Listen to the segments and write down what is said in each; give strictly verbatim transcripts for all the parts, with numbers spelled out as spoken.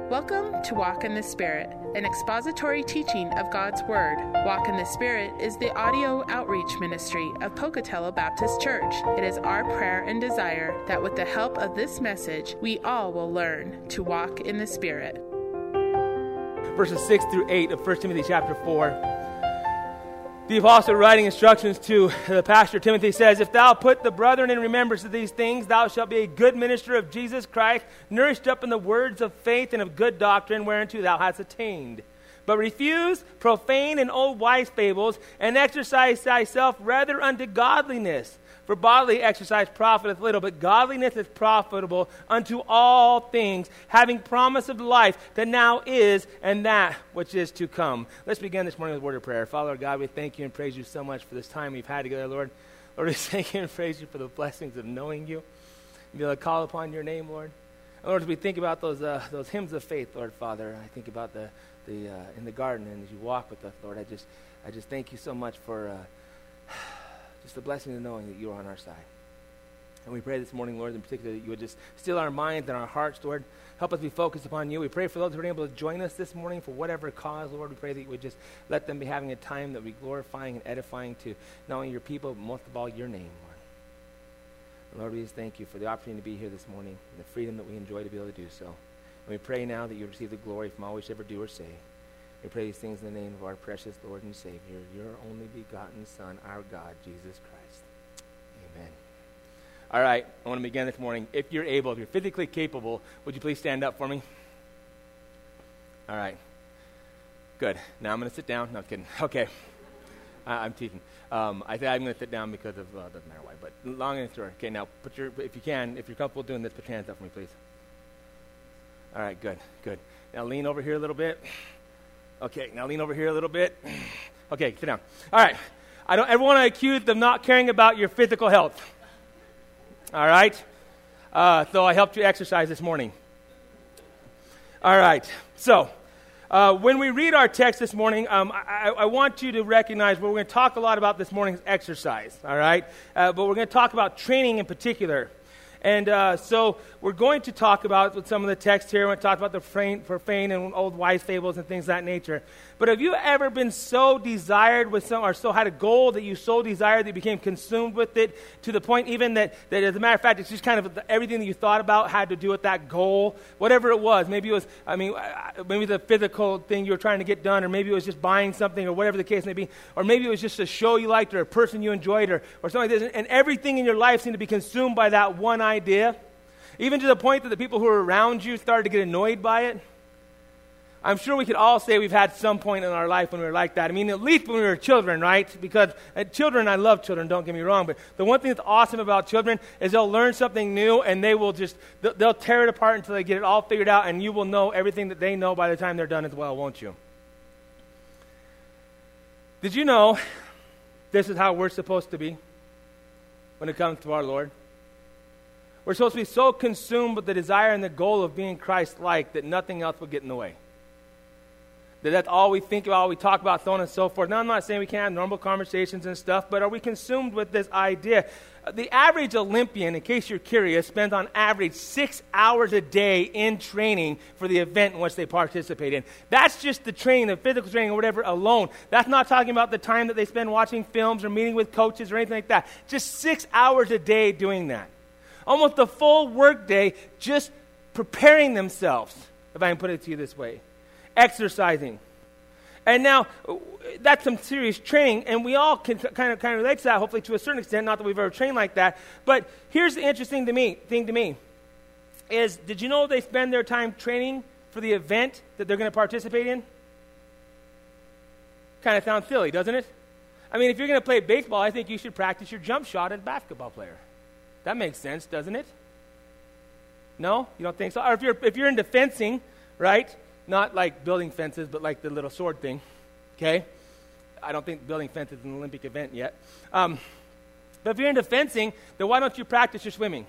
Welcome to Walk in the Spirit, an expository teaching of God's Word. Walk in the Spirit is the audio outreach ministry of Pocatello Baptist Church. It is our prayer and desire that with the help of this message, we all will learn to walk in the Spirit. Verses six through eight of First Timothy chapter four. The apostle writing instructions to the pastor Timothy says, "If thou put the brethren in remembrance of these things, thou shalt be a good minister of Jesus Christ, nourished up in the words of faith and of good doctrine, whereunto thou hast attained. But refuse profane and old wise fables, and exercise thyself rather unto godliness. For bodily exercise profiteth little, but godliness is profitable unto all things, having promise of life that now is and that which is to come." Let's begin this morning with a word of prayer. Father God, we thank you and praise you so much for this time we've had together, Lord. Lord, we thank you and praise you for the blessings of knowing you. Be able to call upon your name, Lord. And Lord, as we think about those uh, those hymns of faith, Lord, Father, I think about the the uh, in the garden, and as you walk with us, Lord, I just I just thank you so much for uh, just the blessing of knowing that you are on our side. And we pray this morning, Lord, in particular, that you would just still our minds and our hearts, Lord. Help us be focused upon you. We pray for those who are able to join us this morning for whatever cause, Lord. We pray that you would just let them be having a time that we glorifying and edifying to not only your people, but most of all your name, Lord. And Lord, we just thank you for the opportunity to be here this morning and the freedom that we enjoy to be able to do so. And we pray now that you receive the glory from all we should ever do or say. We pray these things in the name of our precious Lord and Savior, your only begotten Son, our God, Jesus Christ. Amen. All right, I want to begin this morning. If you're able, if you're physically capable, would you please stand up for me? All right. Good. Now I'm going to sit down. No, kidding. Okay. Uh, I'm teasing. Um, I think I'm going to sit down because of, uh, doesn't matter why, but long and short. Okay, now put your, if you can, if you're comfortable doing this, put your hands up for me, please. All right, good, good. Now lean over here a little bit. Okay, now lean over here a little bit. Okay, sit down. All right. I don't ever want to accuse of not caring about your physical health. All right? Uh, so I helped you exercise this morning. All right. So uh, when we read our text this morning, um, I, I want you to recognize what we're going to talk a lot about this morning's exercise. All right? Uh, but we're going to talk about training in particular. And uh, so we're going to talk about with some of the text here. We're going to talk about the profane, profane and old wise fables and things of that nature. But have you ever been so desired with some, or so had a goal that you so desired that you became consumed with it to the point even that, that as a matter of fact, it's just kind of the, everything that you thought about had to do with that goal, whatever it was. Maybe it was, I mean, maybe the physical thing you were trying to get done, or maybe it was just buying something, or whatever the case may be, or maybe it was just a show you liked, or a person you enjoyed, or, or something like this. And everything in your life seemed to be consumed by that one idea, even to the point that the people who were around you started to get annoyed by it. I'm sure we could all say we've had some point in our life when we were like that. I mean, at least when we were children, right? Because uh, children, I love children, don't get me wrong, but the one thing that's awesome about children is they'll learn something new, and they will just, they'll, they'll tear it apart until they get it all figured out, and you will know everything that they know by the time they're done as well, won't you? Did you know this is how we're supposed to be when it comes to our Lord? We're supposed to be so consumed with the desire and the goal of being Christ-like that nothing else will get in the way. That that's all we think about, all we talk about, so on and so forth. Now, I'm not saying we can't have normal conversations and stuff, but are we consumed with this idea? The average Olympian, in case you're curious, spends on average six hours a day in training for the event in which they participate in. That's just the training, the physical training or whatever alone. That's not talking about the time that they spend watching films or meeting with coaches or anything like that. Just six hours a day doing that. Almost a full work day just preparing themselves, if I can put it to you this way. Exercising. And now, that's some serious training, and we all can kind of kind of relate to that, hopefully to a certain extent, not that we've ever trained like that. But here's the interesting to me, thing to me, is did you know they spend their time training for the event that they're going to participate in? Kind of sounds silly, doesn't it? I mean, if you're going to play baseball, I think you should practice your jump shot as a basketball player. That makes sense, doesn't it? No? You don't think so? Or if you're if you're into fencing, right? Not like building fences, but like the little sword thing, okay? I don't think building fences is an Olympic event yet. Um, but if you're into fencing, then why don't you practice your swimming?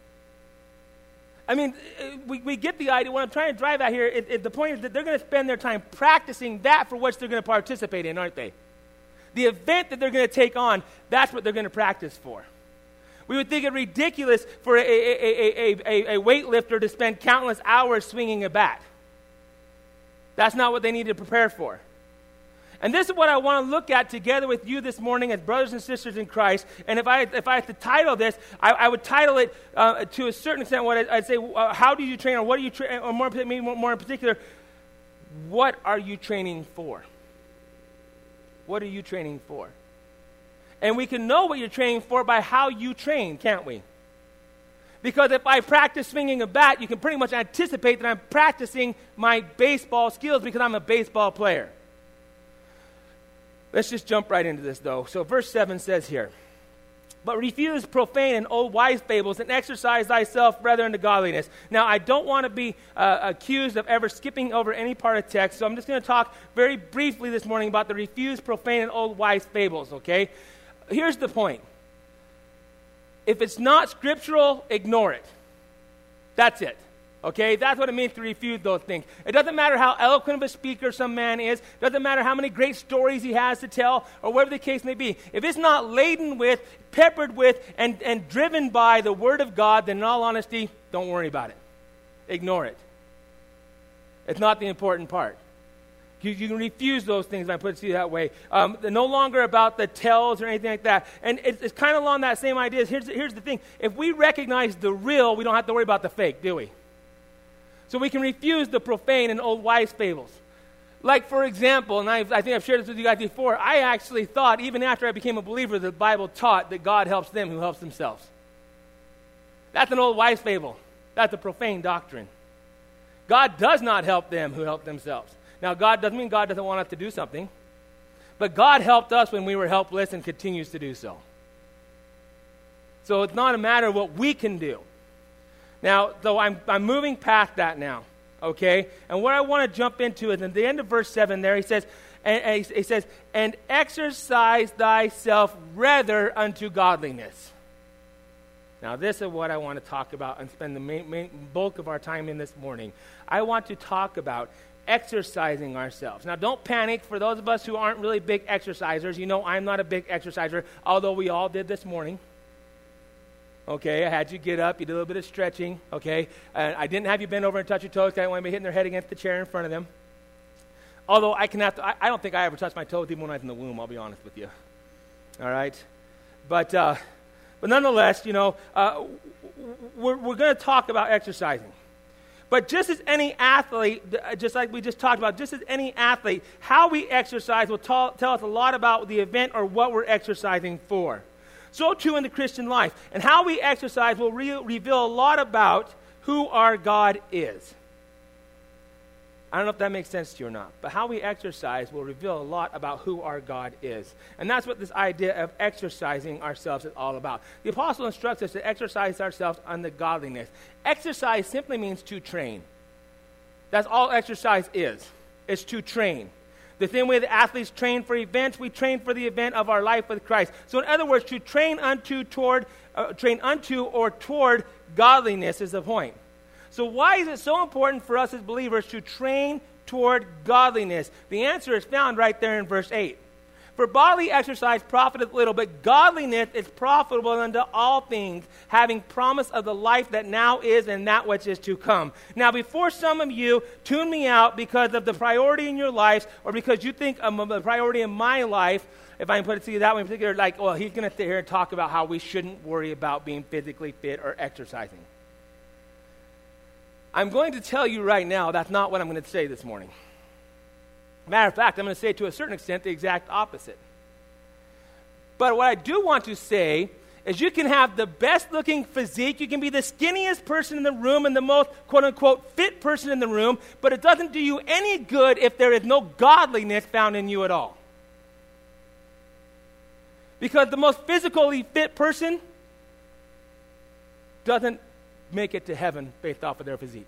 I mean, we, we get the idea. What I'm trying to drive at here, it, it, the point is that they're going to spend their time practicing that for which they're going to participate in, aren't they? The event that they're going to take on, that's what they're going to practice for. We would think it ridiculous for a, a, a, a, a, a weightlifter to spend countless hours swinging a bat. That's not what they need to prepare for. And this is what I want to look at together with you this morning as brothers and sisters in Christ. And if I if I had to title this, I, I would title it uh, to a certain extent. What I, I'd say, uh, how do you train, or what do you train, or more, maybe more, more in particular, what are you training for? What are you training for? And we can know what you're training for by how you train, can't we? Because if I practice swinging a bat, you can pretty much anticipate that I'm practicing my baseball skills because I'm a baseball player. Let's just jump right into this, though. So verse seven says here, but refuse profane and old wise fables and exercise thyself rather unto godliness. Now, I don't want to be uh, accused of ever skipping over any part of text, so I'm just going to talk very briefly this morning about the refuse profane and old wise fables, okay? Here's the point. If it's not scriptural, ignore it. That's it. Okay, that's what it means to refuse those things. It doesn't matter how eloquent of a speaker some man is. It doesn't matter how many great stories he has to tell, or whatever the case may be. If it's not laden with, peppered with, and, and driven by the Word of God, then in all honesty, don't worry about it. Ignore it. It's not the important part. You, you can refuse those things, if I put it to you that way. Um, they're no longer about the tells or anything like that. And it's, it's kind of along that same idea. Here's, here's the thing. If we recognize the real, we don't have to worry about the fake, do we? So we can refuse the profane and old wise fables. Like, for example, and I've, I think I've shared this with you guys before, I actually thought, even after I became a believer, the Bible taught that God helps them who helps themselves. That's an old wise fable. That's a profane doctrine. God does not help them who help themselves. Now, God doesn't mean God doesn't want us to do something, but God helped us when we were helpless and continues to do so. So it's not a matter of what we can do. Now, so I'm I'm moving past that now, okay? And what I want to jump into is at the end of verse seven there, he says, and, and he, he says, and exercise thyself rather unto godliness. Now, this is what I want to talk about and spend the main, main bulk of our time in this morning. I want to talk about exercising ourselves. Now, don't panic. For those of us who aren't really big exercisers, you know I'm not a big exerciser, although we all did this morning. Okay, I had you get up, you did a little bit of stretching, okay? And I didn't have you bend over and touch your toes because I didn't want anybody hitting their head against the chair in front of them. Although I can have to, I, I don't think I ever touched my toes even when I was in the womb, I'll be honest with you. All right? But, uh, but nonetheless, you know, uh, we're, we're going to talk about exercising. But just as any athlete, just like we just talked about, just as any athlete, how we exercise will ta- tell us a lot about the event or what we're exercising for. So too in the Christian life. And how we exercise will re- reveal a lot about who our God is. I don't know if that makes sense to you or not, but how we exercise will reveal a lot about who our God is. And that's what this idea of exercising ourselves is all about. The apostle instructs us to exercise ourselves unto godliness. Exercise simply means to train. That's all exercise is. It's to train. The same way that athletes train for events, we train for the event of our life with Christ. So in other words, to train unto toward, uh, train unto or toward godliness is the point. So why is it so important for us as believers to train toward godliness? The answer is found right there in verse eight. For bodily exercise profiteth little, but godliness is profitable unto all things, having promise of the life that now is and that which is to come. Now, before some of you tune me out because of the priority in your lives, or because you think of the priority in my life, if I can put it to you that way in particular, like, well, he's going to sit here and talk about how we shouldn't worry about being physically fit or exercising. I'm going to tell you right now that's not what I'm going to say this morning. Matter of fact, I'm going to say to a certain extent the exact opposite. But what I do want to say is you can have the best looking physique, you can be the skinniest person in the room and the most quote unquote fit person in the room, but it doesn't do you any good if there is no godliness found in you at all. Because the most physically fit person doesn't make it to heaven based off of their physique.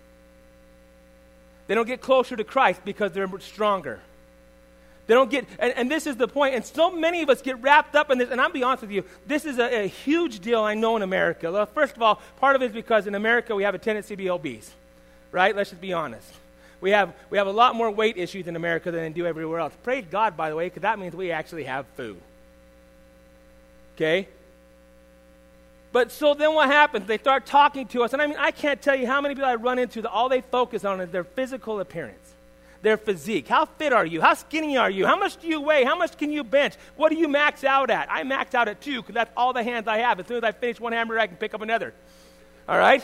They don't get closer to Christ because they're stronger. They don't get, and, and this is the point, and so many of us get wrapped up in this, and I'll be honest with you, this is a, a huge deal I know in America. Well, first of all, part of it is because in America we have a tendency to be obese, right? Let's just be honest. We have we have a lot more weight issues in America than they do everywhere else. Praise God, by the way, because that means we actually have food. Okay? But so then what happens? They start talking to us, and I mean, I can't tell you how many people I run into that all they focus on is their physical appearance. their physique. How fit are you? How skinny are you? How much do you weigh? How much can you bench? What do you max out at? I max out at two because that's all the hands I have. As soon as I finish one hamburger, I can pick up another. All right?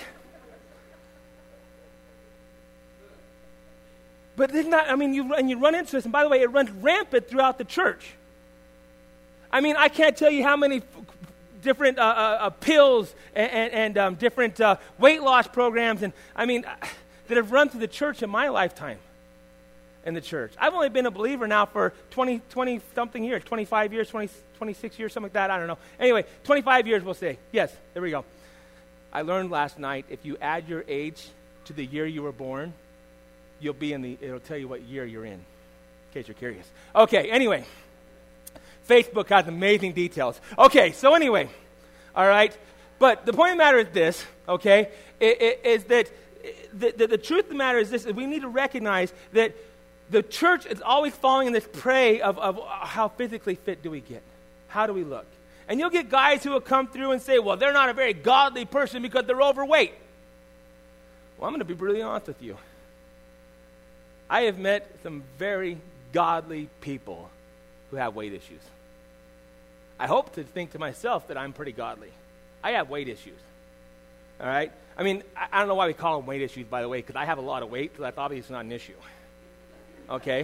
But isn't that, I mean, you, and you run into this, and by the way, it runs rampant throughout the church. I mean, I can't tell you how many f- different uh, uh, uh, pills and, and, and um, different uh, weight loss programs, and I mean, uh, that have run through the church in my lifetime in the church. I've only been a believer now for twenty, twenty-something years, twenty-five years, twenty, twenty-six years, something like that, I don't know. Anyway, twenty-five years, we'll say. Yes, there we go. I learned last night, if you add your age to the year you were born, you'll be in the, it'll tell you what year you're in, in case you're curious. Okay, anyway. Facebook has amazing details. Okay, so anyway, all right. But the point of the matter is this, okay, it, it, is that the, the, the truth of the matter is this, is we need to recognize that the church is always falling in this prey of, of how physically fit do we get? How do we look? And you'll get guys who will come through and say, well, they're not a very godly person because they're overweight. Well, I'm going to be brutally honest with you. I have met some very godly people who have weight issues. I hope to think to myself that I'm pretty godly. I have weight issues. All right? I mean, I, I don't know why we call them weight issues, by the way, because I have a lot of weight, so that's obviously not an issue. Okay?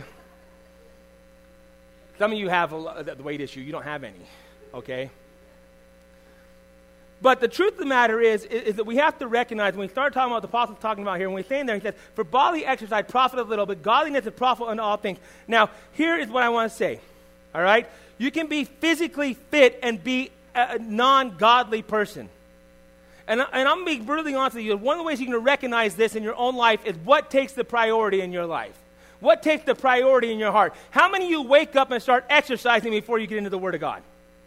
Some of you have a lot, the weight issue. You don't have any. Okay? But the truth of the matter is, is, is that we have to recognize, when we start talking about what the apostle's talking about here, when we stand there, he says, for bodily exercise profiteth little, but godliness is profitable unto all things. Now, here is what I want to say. All right? You can be physically fit and be a non-godly person. And, and I'm being brutally honest with you. One of the ways you can recognize this in your own life is what takes the priority in your life. What takes the priority in your heart? How many of you wake up and start exercising before you get into the Word of God?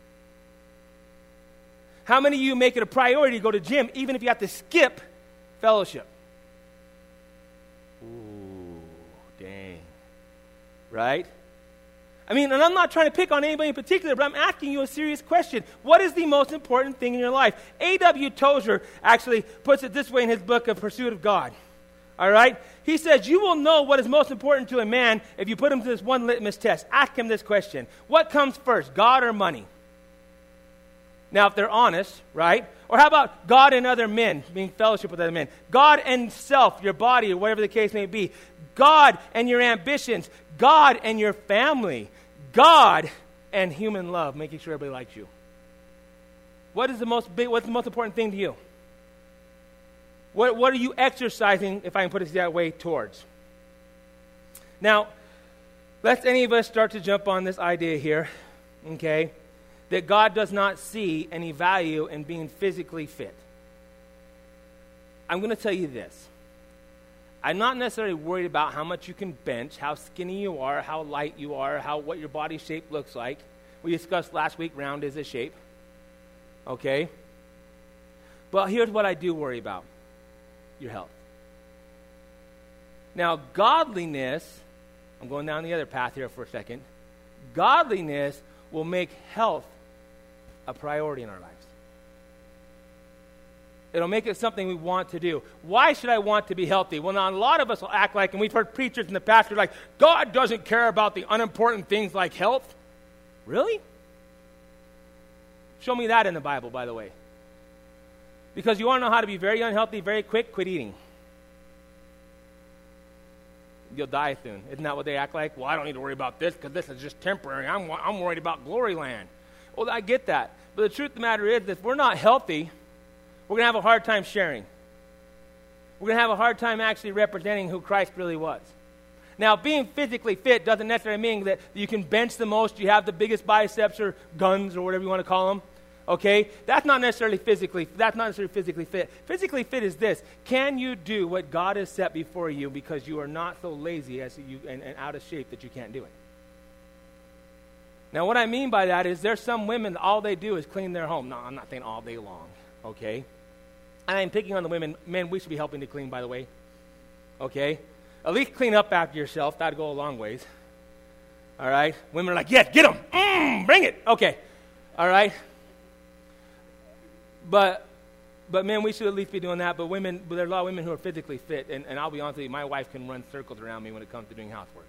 How many of you make it a priority to go to gym, even if you have to skip fellowship? Ooh, dang. Right? I mean, and I'm not trying to pick on anybody in particular, but I'm asking you a serious question. What is the most important thing in your life? A W Tozer actually puts it this way in his book, A Pursuit of God. All right? He says, you will know what is most important to a man if you put him to this one litmus test. Ask him this question. What comes first, God or money? Now, if they're honest, right? Or how about God and other men, being fellowship with other men? God and self, your body, or whatever the case may be. God and your ambitions. God and your family. God and human love, making sure everybody likes you. What is the most big, what's the most important thing to you? What, what are you exercising, if I can put it that way, towards? Now, lest any of us start to jump on this idea here, okay, that God does not see any value in being physically fit. I'm going to tell you this. I'm not necessarily worried about how much you can bench, how skinny you are, how light you are, how what your body shape looks like. We discussed last week, round is a shape. Okay? But here's what I do worry about. Your health. Now, godliness, I'm going down the other path here for a second. Godliness will make health a priority in our lives. It'll make it something we want to do. Why should I want to be healthy? Well, now, a lot of us will act like, and we've heard preachers in the past who are like, God doesn't care about the unimportant things like health. Really? Show me that in the Bible, by the way. Because you want to know how to be very unhealthy very quick? Quit eating. You'll die soon. Isn't that what they act like? Well, I don't need to worry about this because this is just temporary. I'm, I'm worried about glory land. Well, I get that. But the truth of the matter is that if we're not healthy, we're going to have a hard time sharing. We're going to have a hard time actually representing who Christ really was. Now, being physically fit doesn't necessarily mean that you can bench the most, you have the biggest biceps or guns or whatever you want to call them. Okay? That's not necessarily physically, that's not necessarily physically fit. Physically fit is this. Can you do what God has set before you because you are not so lazy as you and, and out of shape that you can't do it? Now, what I mean by that is there's some women, all they do is clean their home. No, I'm not saying all day long. Okay? And I'm picking on the women. Men, we should be helping to clean, by the way. Okay? At least clean up after yourself. That'd go a long ways. All right? Women are like, yes, get them. Mm, bring it. Okay. All right? But but men, we should at least be doing that. But women, but there are a lot of women who are physically fit, and, and I'll be honest with you, my wife can run circles around me when it comes to doing housework.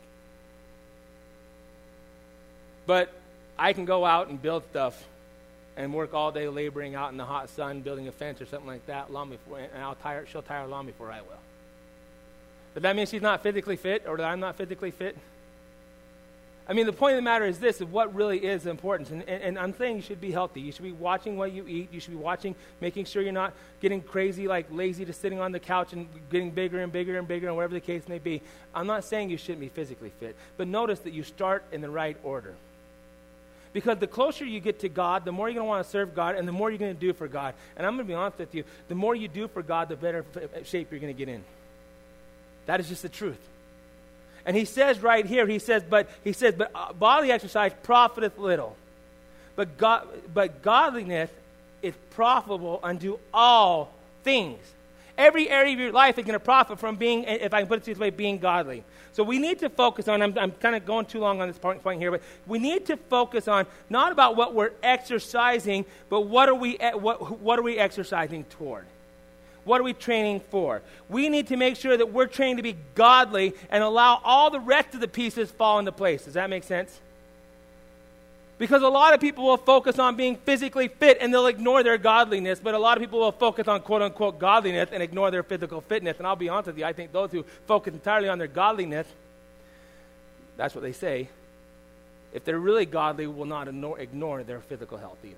But I can go out and build stuff and work all day laboring out in the hot sun, building a fence or something like that, long before, and I'll tire, she'll tire long before I will. But that means she's not physically fit, or that I'm not physically fit. I mean, the point of the matter is this, of what really is important. And, and, and I'm saying you should be healthy. You should be watching what you eat. You should be watching, making sure you're not getting crazy, like lazy, just sitting on the couch and getting bigger and bigger and bigger, and whatever the case may be. I'm not saying you shouldn't be physically fit, but notice that you start in the right order. Because the closer you get to God, the more you're going to want to serve God, and the more you're going to do for God. And I'm going to be honest with you, the more you do for God, the better f- shape you're going to get in. That is just the truth. And he says right here, he says, but he says, but uh, bodily exercise profiteth little. But God, but godliness is profitable unto all things. Every area of your life is going to profit from being, if I can put it this way, being godly. So we need to focus on, I'm, I'm kind of going too long on this point, point here, but we need to focus on not about what we're exercising, but what are we, what, what are we exercising toward? What are we training for? We need to make sure that we're trained to be godly and allow all the rest of the pieces fall into place. Does that make sense? Because a lot of people will focus on being physically fit and they'll ignore their godliness, but a lot of people will focus on quote-unquote godliness and ignore their physical fitness. And I'll be honest with you, I think those who focus entirely on their godliness, that's what they say, if they're really godly, will not ignore, ignore their physical health either.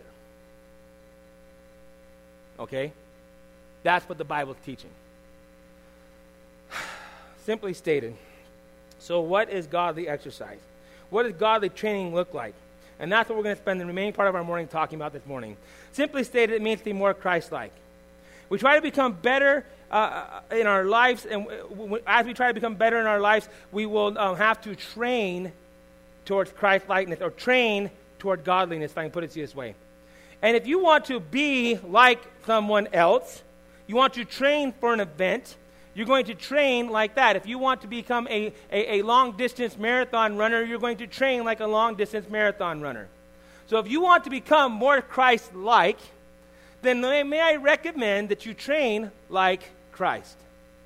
Okay? That's what the Bible's teaching. Simply stated. So what is godly exercise? What does godly training look like? And that's what we're going to spend the remaining part of our morning talking about this morning. Simply stated, it means to be more Christ-like. We try to become better uh, in our lives, and w- w- as we try to become better in our lives, we will um, have to train towards Christ-likeness, or train toward godliness, if I can put it to you this way. And if you want to be like someone else, you want to train for an event, you're going to train like that. If you want to become a, a, a long-distance marathon runner, you're going to train like a long-distance marathon runner. So if you want to become more Christ-like, then may, may I recommend that you train like Christ.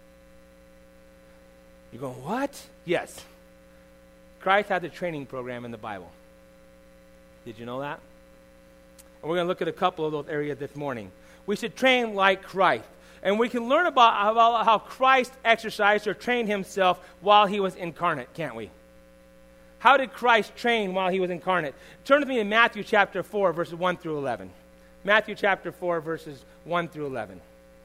You're going, what? Yes. Christ has a training program in the Bible. Did you know that? And we're going to look at a couple of those areas this morning. We should train like Christ. And we can learn about, about how Christ exercised or trained himself while he was incarnate, can't we? How did Christ train while he was incarnate? Turn with me to Matthew chapter four, verses one through eleven. Matthew chapter four, verses one through eleven.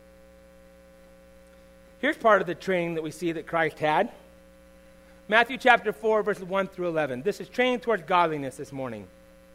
Here's part of the training that we see that Christ had. Matthew chapter four, verses one through eleven. This is training towards godliness this morning.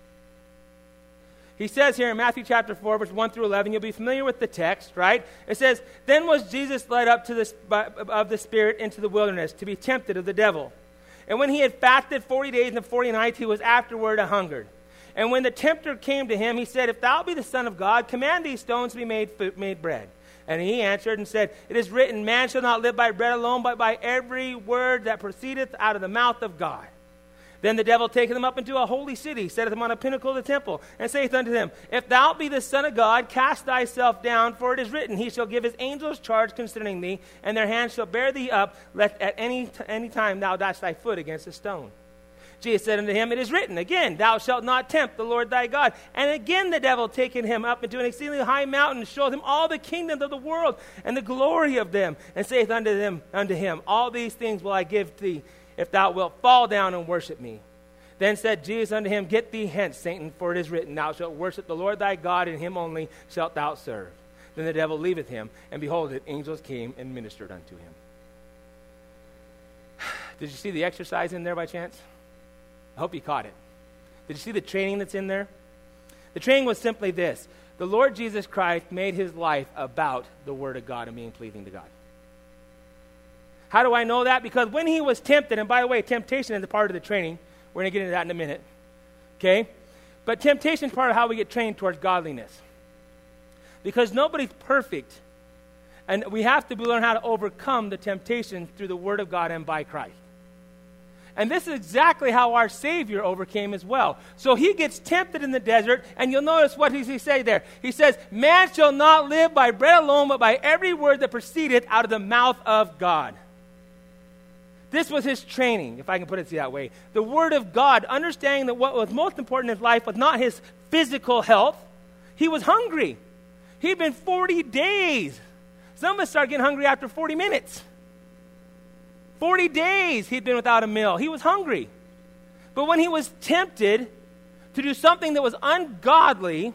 He says here in Matthew chapter four, verse one through eleven, you'll be familiar with the text, right? It says, then was Jesus led up to the, of the Spirit into the wilderness to be tempted of the devil. And when he had fasted forty days and forty nights, he was afterward a hungered. And when the tempter came to him, he said, if thou be the Son of God, command these stones to be made, made bread. And he answered and said, it is written, man shall not live by bread alone, but by every word that proceedeth out of the mouth of God. Then the devil taketh him up into a holy city, setteth him on a pinnacle of the temple, and saith unto him, if thou be the Son of God, cast thyself down, for it is written, he shall give his angels charge concerning thee, and their hands shall bear thee up, lest at any, t- any time thou dash thy foot against a stone. Jesus said unto him, it is written, again, thou shalt not tempt the Lord thy God. And again the devil taking him up into an exceedingly high mountain, showed him all the kingdoms of the world, and the glory of them, and saith unto them, unto him, all these things will I give thee, if thou wilt fall down and worship me. Then said Jesus unto him, get thee hence, Satan, for it is written, thou shalt worship the Lord thy God, and him only shalt thou serve. Then the devil leaveth him, and behold, the angels came and ministered unto him. Did you see the exercise in there by chance? I hope you caught it. Did you see the training that's in there? The training was simply this. The Lord Jesus Christ made his life about the Word of God and being pleasing to God. How do I know that? Because when he was tempted, and by the way, temptation is a part of the training. We're going to get into that in a minute. Okay? But temptation is part of how we get trained towards godliness. Because nobody's perfect. And we have to learn how to overcome the temptation through the Word of God and by Christ. And this is exactly how our Savior overcame as well. So he gets tempted in the desert, and you'll notice what does he say there. He says, man shall not live by bread alone, but by every word that proceedeth out of the mouth of God. This was his training, if I can put it that way. The Word of God, understanding that what was most important in his life was not his physical health. He was hungry. He'd been forty days. Some of us start getting hungry after forty minutes. forty days he'd been without a meal. He was hungry. But when he was tempted to do something that was ungodly,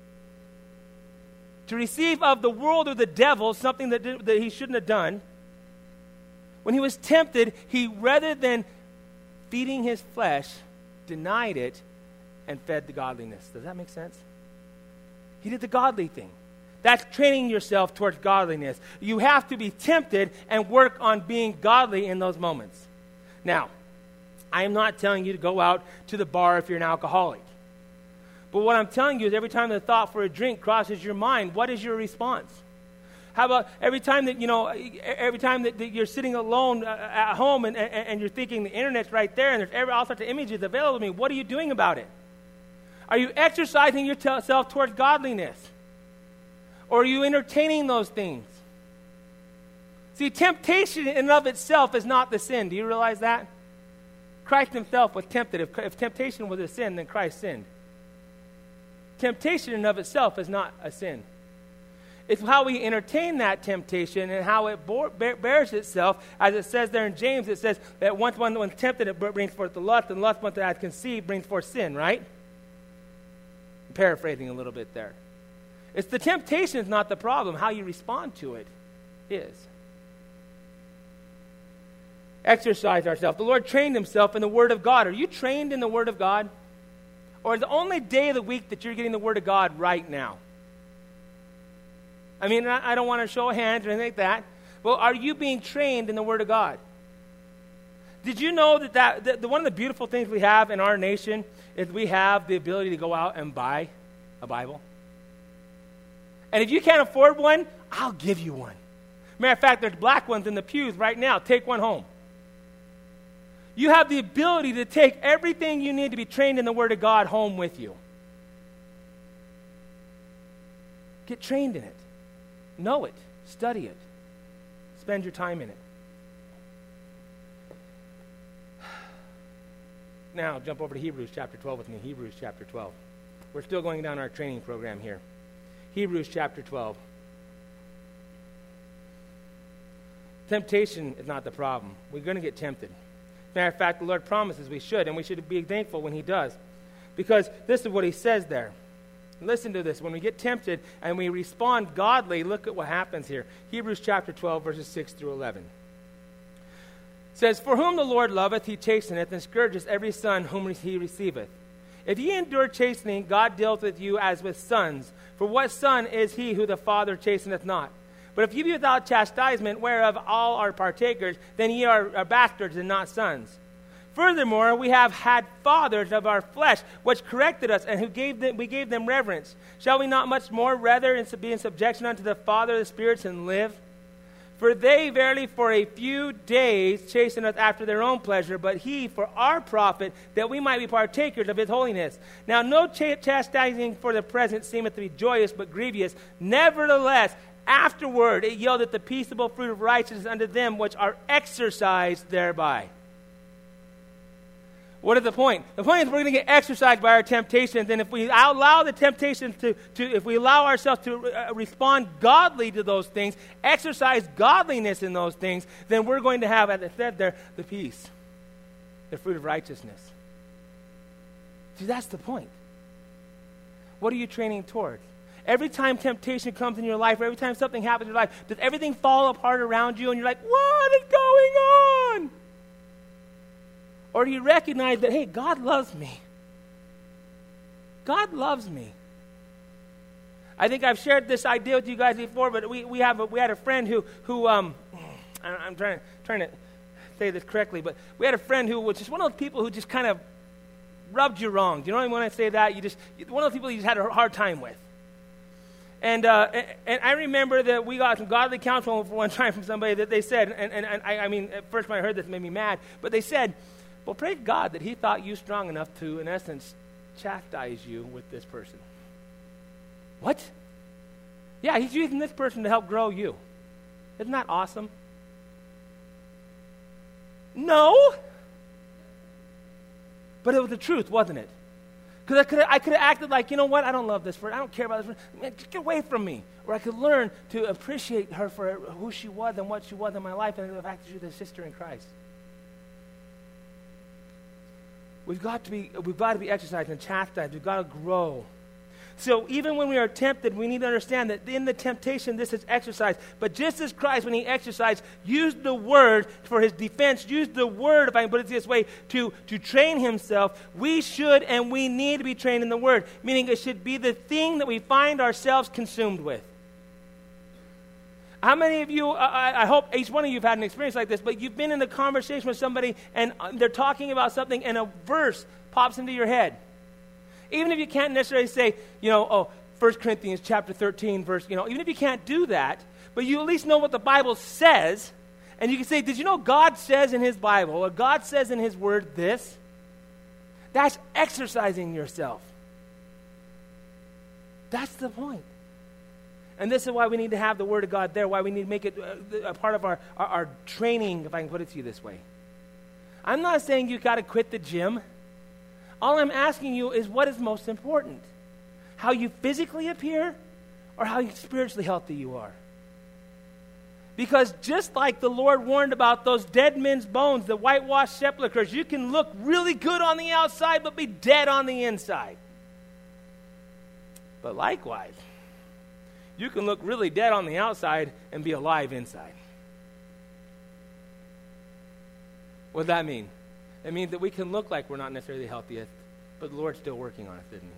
to receive of the world or the devil something that, did, that he shouldn't have done, when he was tempted, he, rather than feeding his flesh, denied it and fed the godliness. Does that make sense? He did the godly thing. That's training yourself towards godliness. You have to be tempted and work on being godly in those moments. Now, I am not telling you to go out to the bar if you're an alcoholic. But what I'm telling you is every time the thought for a drink crosses your mind, what is your response? How about every time that, you know, every time that, that you're sitting alone uh, at home and, and, and you're thinking the internet's right there and there's every, all sorts of images available to me, what are you doing about it? Are you exercising yourself towards godliness? Or are you entertaining those things? See, temptation in and of itself is not the sin. Do you realize that? Christ himself was tempted. If, if temptation was a sin, then Christ sinned. Temptation in and of itself is not a sin. It's how we entertain that temptation and how it bore, bear, bears itself. As it says there in James, it says that once one when tempted, it brings forth the lust, and lust, once it has conceived, brings forth sin, right? I'm paraphrasing a little bit there. It's the temptation is not the problem. How you respond to it is. Exercise ourselves. The Lord trained himself in the Word of God. Are you trained in the Word of God? Or is the only day of the week that you're getting the Word of God right now? I mean, I don't want to show hands or anything like that. Well, are you being trained in the Word of God? Did you know that, that, that the, one of the beautiful things we have in our nation is we have the ability to go out and buy a Bible? And if you can't afford one, I'll give you one. Matter of fact, there's black ones in the pews right now. Take one home. You have the ability to take everything you need to be trained in the Word of God home with you. Get trained in it. Know it. Study it. Spend your time in it. Now, jump over to Hebrews chapter twelve with me. Hebrews chapter twelve. We're still going down our training program here. Hebrews chapter twelve. Temptation is not the problem. We're going to get tempted. Matter of fact, the Lord promises we should, and we should be thankful when he does. Because this is what he says there. Listen to this. When we get tempted and we respond godly, look at what happens here. Hebrews chapter twelve, verses six through eleven. It says, for whom the Lord loveth, he chasteneth, and scourgeth every son whom he receiveth. If ye endure chastening, God dealeth with you as with sons. For what son is he who the Father chasteneth not? But if ye be without chastisement, whereof all are partakers, then ye are, are bastards and not sons. Furthermore, we have had fathers of our flesh, which corrected us, and who gave them, we gave them reverence. Shall we not much more rather be in subjection unto the Father of the spirits and live? For they verily for a few days chasten us after their own pleasure, but he for our profit, that we might be partakers of his holiness. Now no ch- chastising for the present seemeth to be joyous, but grievous. Nevertheless, afterward it yieldeth the peaceable fruit of righteousness unto them which are exercised thereby. What is the point? The point is we're going to get exercised by our temptations, and if we allow the temptations to, to if we allow ourselves to uh, respond godly to those things, exercise godliness in those things, then we're going to have, as I said there, the peace, the fruit of righteousness. See, that's the point. What are you training towards? Every time temptation comes in your life, or every time something happens in your life, does everything fall apart around you and you're like, what is going on? Or do you recognize that, hey, God loves me? God loves me. I think I've shared this idea with you guys before, but we, we have a, we had a friend who who um I'm trying trying to say this correctly, but we had a friend who was just one of those people who just kind of rubbed you wrong. Do you know when I say that? You just one of those people you just had a hard time with. And uh, and, and I remember that we got some godly counsel for one time from somebody that they said, and, and, and I, I mean, at first when I heard this, it made me mad, but they said, Well, praise God that he thought you strong enough to, in essence, chastise you with this person. What? Yeah, he's using this person to help grow you. Isn't that awesome? No. But it was the truth, wasn't it? Because I could I could have acted like, you know what, I don't love this person. I don't care about this person. Man, just get away from me. Or I could learn to appreciate her for who she was and what she was in my life and the fact that she was a sister in Christ. We've got to be, we've got to be exercised and chastised. We've got to grow. So even when we are tempted, we need to understand that in the temptation, this is exercise. But just as Christ, when he exercised, used the word for his defense, used the word, if I can put it this way, to, to train himself, we should and we need to be trained in the word. Meaning it should be the thing that we find ourselves consumed with. How many of you, I, I hope each one of you have had an experience like this, but you've been in a conversation with somebody and they're talking about something and a verse pops into your head. Even if you can't necessarily say, you know, oh, First Corinthians chapter thirteen, verse, you know, even if you can't do that, but you at least know what the Bible says, and you can say, did you know God says in his Bible, or God says in his word this? That's exercising yourself. That's the point. And this is why we need to have the word of God there, why we need to make it a part of our, our, our training, if I can put it to you this way. I'm not saying you got to quit the gym. All I'm asking you is what is most important? How you physically appear or how spiritually healthy you are? Because just like the Lord warned about those dead men's bones, the whitewashed sepulchres, you can look really good on the outside but be dead on the inside. But likewise, you can look really dead on the outside and be alive inside. What does that mean? It means that we can look like we're not necessarily the healthiest, but the Lord's still working on us, isn't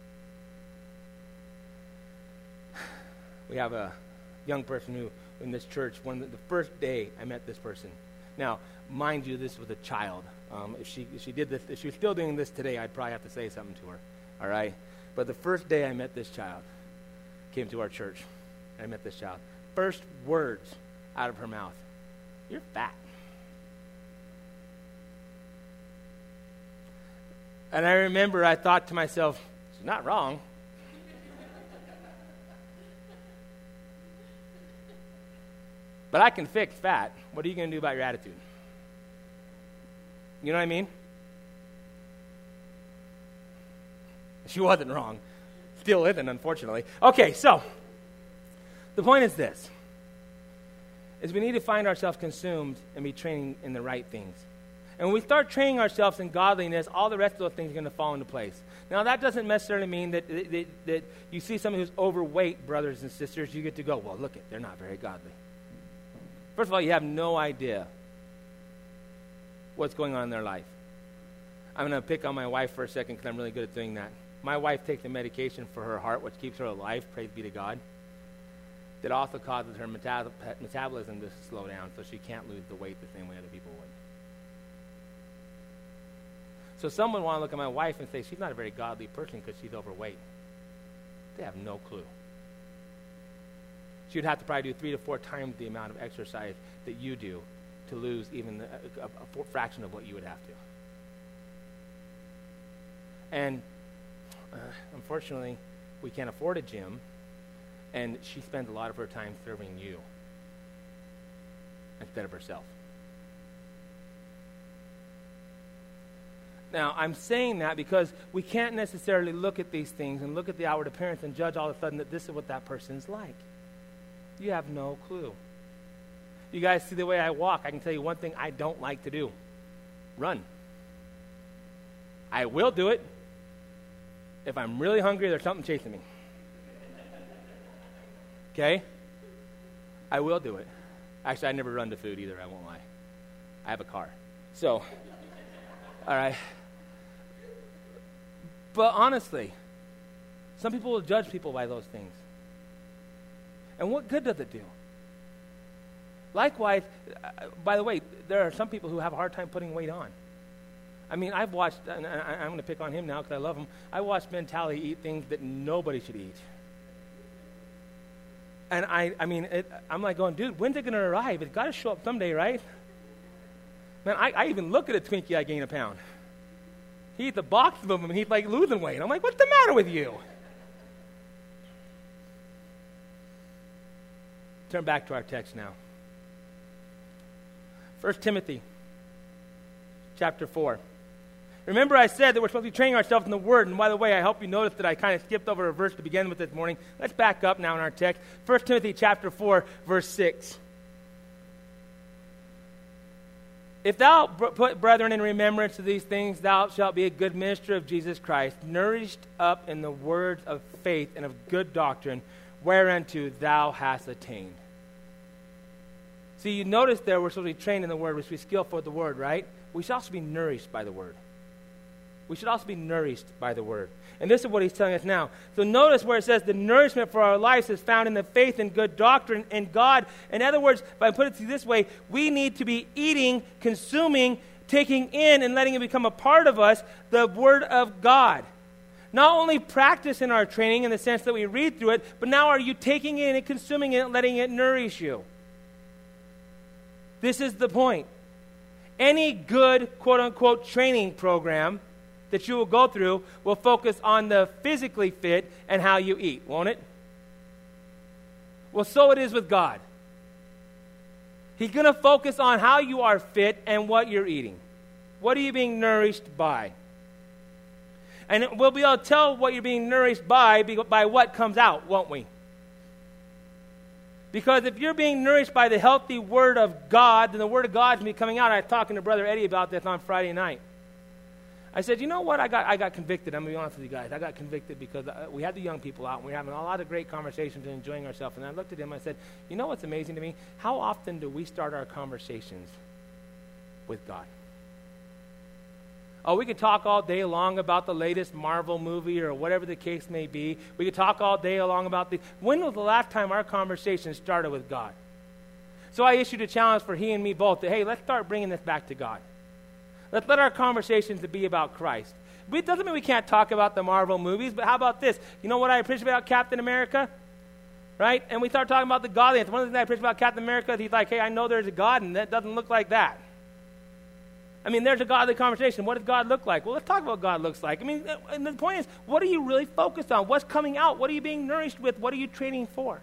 he? We have a young person who, in this church, one of the, the first day I met this person. Now, mind you, this was a child. Um, if she if she did this, if she was still doing this today, I'd probably have to say something to her. All right? But the first day I met this child, came to our church, and I met this child. First words out of her mouth, "You're fat." And I remember I thought to myself, she's not wrong. But I can fix fat. What are you going to do about your attitude? You know what I mean? She wasn't wrong. Still isn't, unfortunately. Okay, so the point is this, is we need to find ourselves consumed and be training in the right things. And when we start training ourselves in godliness, all the rest of those things are going to fall into place. Now, that doesn't necessarily mean that, that, that you see someone who's overweight, brothers and sisters, you get to go, well, look it, they're not very godly. First of all, you have no idea what's going on in their life. I'm going to pick on my wife for a second because I'm really good at doing that. My wife takes a medication for her heart, which keeps her alive, praise be to God. That also causes her metab- metabolism to slow down, so she can't lose the weight the same way other people would. So someone want to look at my wife and say, she's not a very godly person because she's overweight. They have no clue. She would have to probably do three to four times the amount of exercise that you do to lose even a, a, a fraction of what you would have to. And uh, unfortunately, we can't afford a gym, and she spends a lot of her time serving you instead of herself. Now, I'm saying that because we can't necessarily look at these things and look at the outward appearance and judge all of a sudden that this is what that person's like. You have no clue. You guys see the way I walk. I can tell you one thing I don't like to do. Run. I will do it if I'm really hungry or there's something chasing me. Okay? I will do it. Actually, I never run to food either, I won't lie. I have a car. So, all right. But honestly, some people will judge people by those things. And what good does it do? Likewise, uh, by the way, there are some people who have a hard time putting weight on. I mean, I've watched, and I, I'm going to pick on him now because I love him. I watched Ben Talley eat things that nobody should eat. And I, I mean, it, I'm like going, dude, when's it going to arrive? It's got to show up someday, right? Man, I, I even look at a Twinkie, I gain a pound. He eats a box of them, and he's like losing weight. I'm like, what's the matter with you? Turn back to our text now. First Timothy chapter four. Remember I said that we're supposed to be training ourselves in the Word. And by the way, I hope you noticed that I kind of skipped over a verse to begin with this morning. Let's back up now in our text. First Timothy chapter four, verse six. If thou put brethren in remembrance of these things, thou shalt be a good minister of Jesus Christ, nourished up in the words of faith and of good doctrine, whereunto thou hast attained. See, you notice there we're supposed to be trained in the Word, we're supposed to be skillful with the Word, right? We should also be nourished by the Word. We should also be nourished by the Word. And this is what he's telling us now. So notice where it says the nourishment for our lives is found in the faith and good doctrine in God. In other words, if I put it this way, we need to be eating, consuming, taking in, and letting it become a part of us, the Word of God. Not only practice in our training in the sense that we read through it, but now are you taking it and consuming it and letting it nourish you? This is the point. Any good, quote-unquote, training program that you will go through will focus on the physically fit and how you eat, won't it? Well, so it is with God. He's going to focus on how you are fit and what you're eating. What are you being nourished by? And we'll be able to tell what you're being nourished by by what comes out, won't we? Because if you're being nourished by the healthy Word of God, then the Word of God is going to be coming out. I was talking to Brother Eddie about this on Friday night. I said, you know what? I got I got convicted. I'm going to be honest with you guys. I got convicted because we had the young people out, and we were having a lot of great conversations and enjoying ourselves. And I looked at him and I said, you know what's amazing to me? How often do we start our conversations with God? Oh, we could talk all day long about the latest Marvel movie or whatever the case may be. We could talk all day long about the... When was the last time our conversation started with God? So I issued a challenge for he and me both that, hey, let's start bringing this back to God. Let's let our conversations be about Christ. It doesn't mean we can't talk about the Marvel movies, but how about this? You know what I appreciate about Captain America? Right? And we start talking about the godliness. One of the things I appreciate about Captain America is he's like, hey, I know there's a God, and that doesn't look like that. I mean, there's a godly conversation. What does God look like? Well, let's talk about what God looks like. I mean, and the point is, what are you really focused on? What's coming out? What are you being nourished with? What are you training for?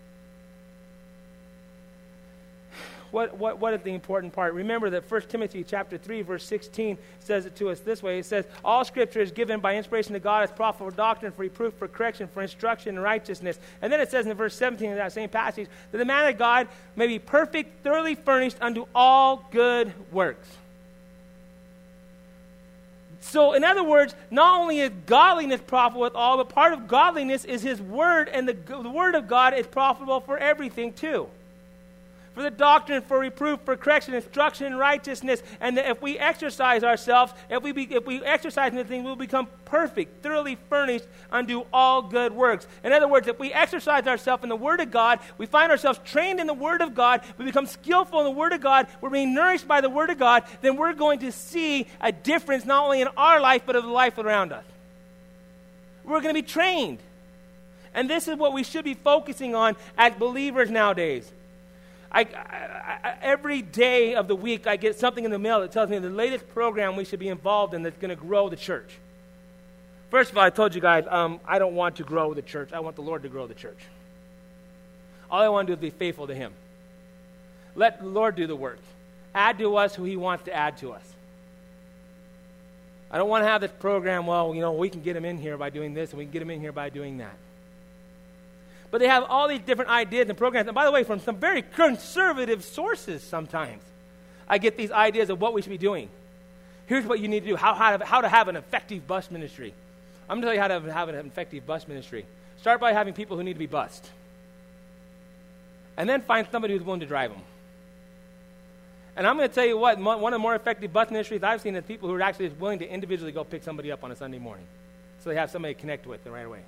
What, what, what is the important part? Remember that First Timothy chapter three, verse sixteen says it to us this way. It says, all Scripture is given by inspiration of God as profitable for doctrine, for reproof, for correction, for instruction in righteousness. And then it says in verse seventeen of that same passage, that the man of God may be perfect, thoroughly furnished unto all good works. So, in other words, not only is godliness profitable with all, but part of godliness is His Word, and the, the Word of God is profitable for everything too. For the doctrine, for reproof, for correction, instruction in righteousness, and that if we exercise ourselves, if we be, if we exercise in the thing, we'll become perfect, thoroughly furnished unto all good works. In other words, if we exercise ourselves in the Word of God, we find ourselves trained in the Word of God, we become skillful in the Word of God, we're being nourished by the Word of God, then we're going to see a difference not only in our life, but of the life around us. We're going to be trained. And this is what we should be focusing on as believers nowadays. I, I, I, every day of the week, I get something in the mail that tells me the latest program we should be involved in that's going to grow the church. First of all, I told you guys, um, I don't want to grow the church. I want the Lord to grow the church. All I want to do is be faithful to Him. Let the Lord do the work. Add to us who He wants to add to us. I don't want to have this program, well, you know, we can get Him in here by doing this, and we can get Him in here by doing that. But they have all these different ideas and programs. And by the way, from some very conservative sources sometimes, I get these ideas of what we should be doing. Here's what you need to do, how, how, to, how to have an effective bus ministry. I'm going to tell you how to have an effective bus ministry. Start by having people who need to be bused. And then find somebody who's willing to drive them. And I'm going to tell you what, one of the more effective bus ministries I've seen is people who are actually willing to individually go pick somebody up on a Sunday morning. So they have somebody to connect with right away.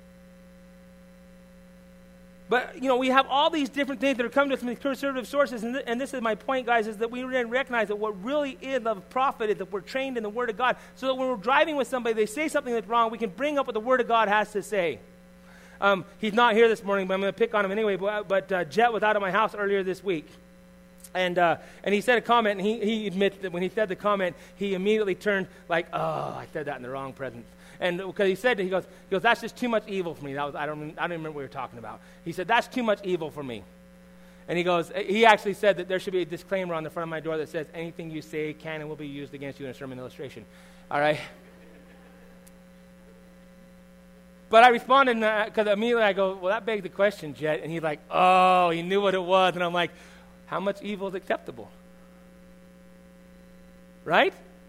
But, you know, we have all these different things that are coming to us from these conservative sources, and, th- and this is my point, guys, is that we recognize that what really is of profit is that we're trained in the Word of God, so that when we're driving with somebody, they say something that's wrong, we can bring up what the Word of God has to say. Um, he's not here this morning, but I'm going to pick on him anyway, but, but uh, Jet was out of my house earlier this week. And uh, and he said a comment, and he, he admits that when he said the comment, he immediately turned like, oh, I said that in the wrong presence. And because he said, he goes, he goes, that's just too much evil for me. That was, I don't, I don't even remember what we were talking about. He said, that's too much evil for me. And he goes, he actually said that there should be a disclaimer on the front of my door that says, anything you say can and will be used against you in a sermon illustration. All right? But I responded, because immediately I go, well, that begs the question, Jet. And he's like, oh, he knew what it was. And I'm like, how much evil is acceptable? Right?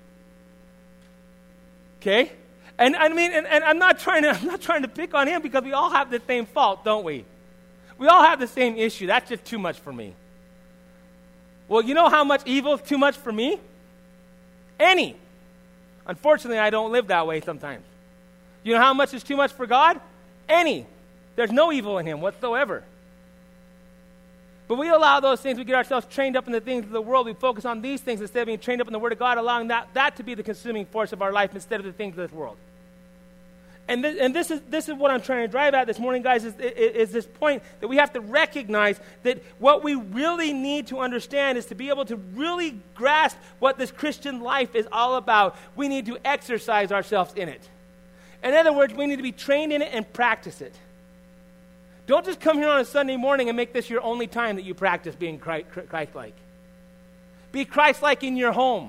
Okay? And I mean, and, and I'm not trying to I'm not trying to pick on him, because we all have the same fault, don't we? We all have the same issue. That's just too much for me. Well, you know how much evil is too much for me? Any. Unfortunately, I don't live that way sometimes. You know how much is too much for God? Any. There's no evil in him whatsoever. But we allow those things, we get ourselves trained up in the things of the world. We focus on these things instead of being trained up in the Word of God, allowing that, that to be the consuming force of our life instead of the things of this world. And this, and this is this is what I'm trying to drive at this morning, guys, is, is, is this point that we have to recognize that what we really need to understand is to be able to really grasp what this Christian life is all about. We need to exercise ourselves in it. In other words, we need to be trained in it and practice it. Don't just come here on a Sunday morning and make this your only time that you practice being Christ-like. Be Christ-like in your home.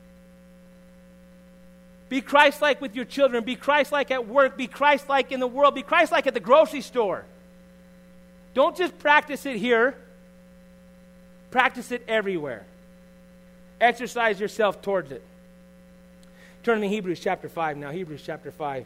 Be Christ-like with your children. Be Christ-like at work. Be Christ-like in the world. Be Christ-like at the grocery store. Don't just practice it here. Practice it everywhere. Exercise yourself towards it. Turn to Hebrews chapter five now. Hebrews chapter five.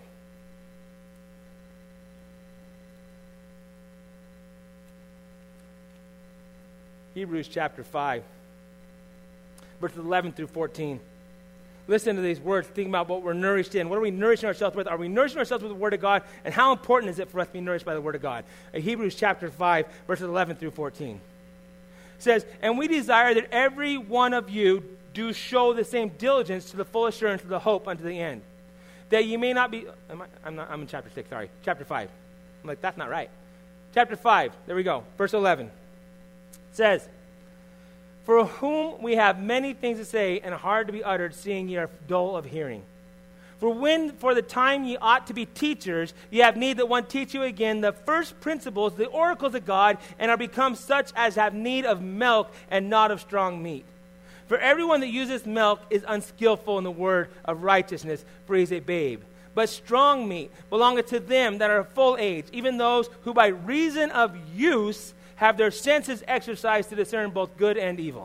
Hebrews chapter five, verses eleven through fourteen. Listen to these words. Think about what we're nourished in. What are we nourishing ourselves with? Are we nourishing ourselves with the Word of God? And how important is it for us to be nourished by the Word of God? Uh, Hebrews chapter five, verses eleven through fourteen. It says, and we desire that every one of you do show the same diligence to the full assurance of the hope unto the end. That you may not be... Am I, I'm, not, I'm in chapter six, sorry. Chapter five. I'm like, that's not right. Chapter five, there we go. Verse eleven. It says, for whom we have many things to say and hard to be uttered, seeing ye are dull of hearing. For when for the time ye ought to be teachers, ye have need that one teach you again the first principles, the oracles of God, and are become such as have need of milk and not of strong meat. For everyone that uses milk is unskillful in the word of righteousness, for he is a babe. But strong meat belongeth to them that are of full age, even those who by reason of use have their senses exercised to discern both good and evil.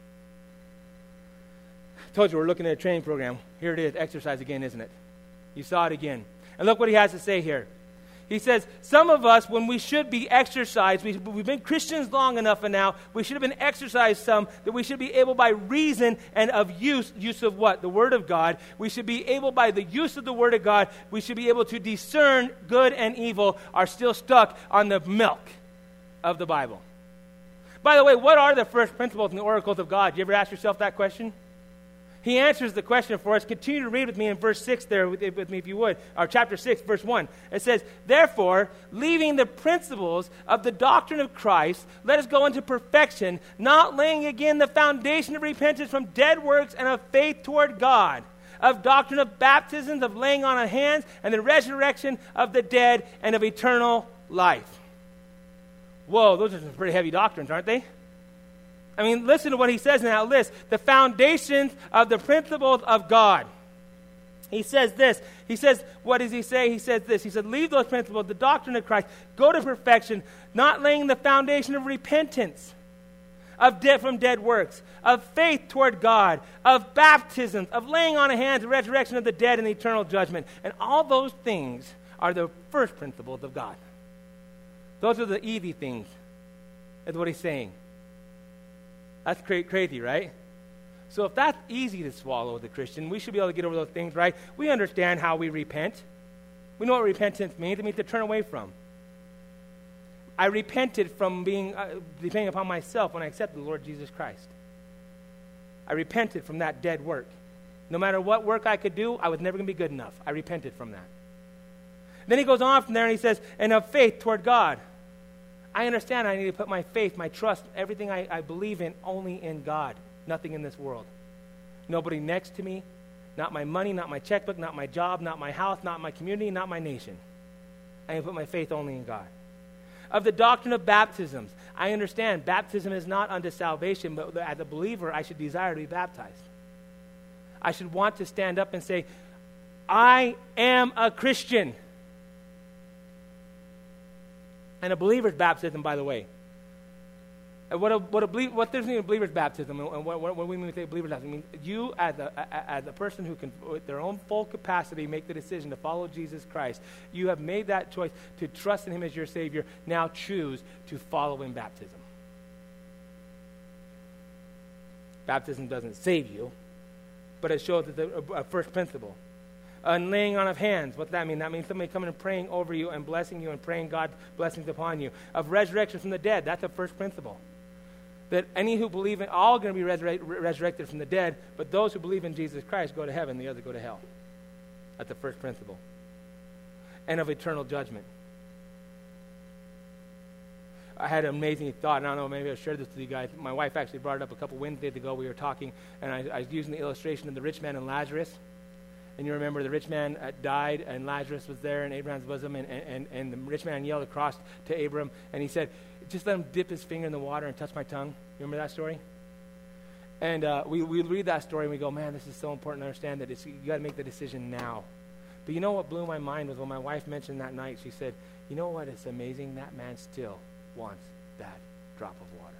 I told you we're looking at a training program. Here it is, exercise again, isn't it? You saw it again. And look what he has to say here. He says, some of us, when we should be exercised, we, we've been Christians long enough and now, we should have been exercised some, that we should be able by reason and of use, use of what? The Word of God. We should be able by the use of the Word of God, we should be able to discern good and evil, are still stuck on the milk of the Bible. By the way, what are the first principles and the oracles of God? You ever ask yourself that question? He answers the question for us. Continue to read with me in verse six there with, with me if you would, or chapter six, verse one. It says, therefore, leaving the principles of the doctrine of Christ, let us go into perfection, not laying again the foundation of repentance from dead works and of faith toward God, of doctrine of baptisms, of laying on of hands, and the resurrection of the dead, and of eternal life. Whoa, those are some pretty heavy doctrines, aren't they? I mean, listen to what he says in that list. The foundations of the principles of God. He says this. He says, what does he say? He says this. He said, leave those principles, the doctrine of Christ, go to perfection, not laying the foundation of repentance, of dead from dead works, of faith toward God, of baptisms, of laying on of hands, the resurrection of the dead, and the eternal judgment. And all those things are the first principles of God. Those are the easy things, is what he's saying. That's cra- crazy, right? So if that's easy to swallow as a Christian, we should be able to get over those things, right? We understand how we repent. We know what repentance means. It means to turn away from. I repented from being uh, depending upon myself when I accepted the Lord Jesus Christ. I repented from that dead work. No matter what work I could do, I was never going to be good enough. I repented from that. Then he goes on from there and he says, and of faith toward God. I understand I need to put my faith, my trust, everything I, I believe in only in God, nothing in this world. Nobody next to me, not my money, not my checkbook, not my job, not my house, not my community, not my nation. I need to put my faith only in God. Of the doctrine of baptisms, I understand baptism is not unto salvation, but as a believer, I should desire to be baptized. I should want to stand up and say, I am a Christian. And a believer's baptism, by the way. And what a what a belie- what does mean a believer's baptism? And what, what, what we mean when we say believer's baptism? I mean, you as a, a as a person who can, with their own full capacity, make the decision to follow Jesus Christ. You have made that choice to trust in Him as your Savior. Now choose to follow in baptism. Baptism doesn't save you, but it shows it's a, a, a first principle. And laying on of hands, what does that mean? That means somebody coming and praying over you and blessing you and praying God's blessings upon you. Of resurrection from the dead, that's a first principle. That any who believe in, all going to be resurrect, resurrected from the dead, but those who believe in Jesus Christ go to heaven, the others go to hell. That's the first principle. And of eternal judgment. I had an amazing thought, and I don't know, maybe I'll share this with you guys. My wife actually brought it up a couple Wednesdays ago. We were talking, and I, I was using the illustration of the rich man and Lazarus. And you remember the rich man uh, died, and Lazarus was there in Abraham's bosom, and, and, and the rich man yelled across to Abram, and he said, just let him dip his finger in the water and touch my tongue. You remember that story? And uh, we, we read that story, and we go, man, this is so important to understand that it's, you got to make the decision now. But you know what blew my mind was when my wife mentioned that night, she said, you know what, it's amazing, that man still wants that drop of water.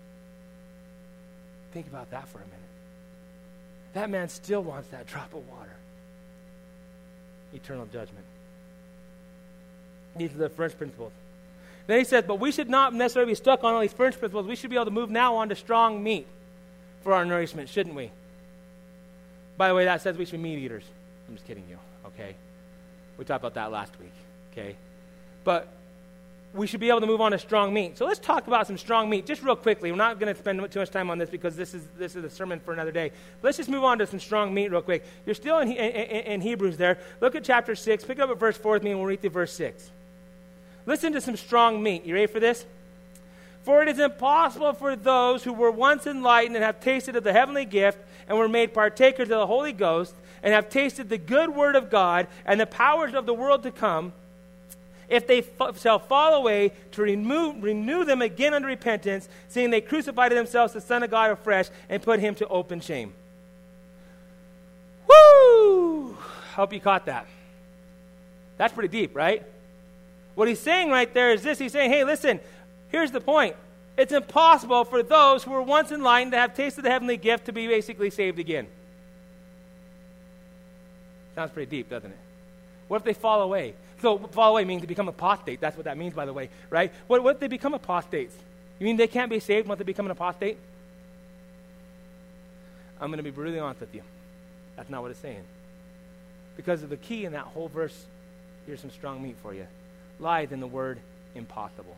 Think about that for a minute. That man still wants that drop of water. Eternal judgment. These are the first principles. Then he says, but we should not necessarily be stuck on all these first principles. We should be able to move now on to strong meat for our nourishment, shouldn't we? By the way, that says we should be meat eaters. I'm just kidding you, okay? We talked about that last week, okay? But we should be able to move on to strong meat. So let's talk about some strong meat just real quickly. We're not going to spend too much time on this because this is this is a sermon for another day. But let's just move on to some strong meat real quick. You're still in, in, in Hebrews there. Look at chapter six. Pick up at verse four with me and we'll read through verse six. Listen to some strong meat. You ready for this? For it is impossible for those who were once enlightened and have tasted of the heavenly gift and were made partakers of the Holy Ghost and have tasted the good word of God and the powers of the world to come, if they f- shall fall away, to remove, renew them again unto repentance, seeing they crucified to themselves the Son of God afresh and put him to open shame. Woo! Hope you caught that. That's pretty deep, right? What he's saying right there is this. He's saying, hey, listen, here's the point. It's impossible for those who were once enlightened to have tasted the heavenly gift to be basically saved again. Sounds pretty deep, doesn't it? What if they fall away? So fall away means to become apostate. That's what that means, by the way, right? What, what if they become apostates? You mean they can't be saved once they become an apostate? I'm going to be brutally honest with you. That's not what it's saying. Because of the key in that whole verse, here's some strong meat for you. Lies in the word impossible.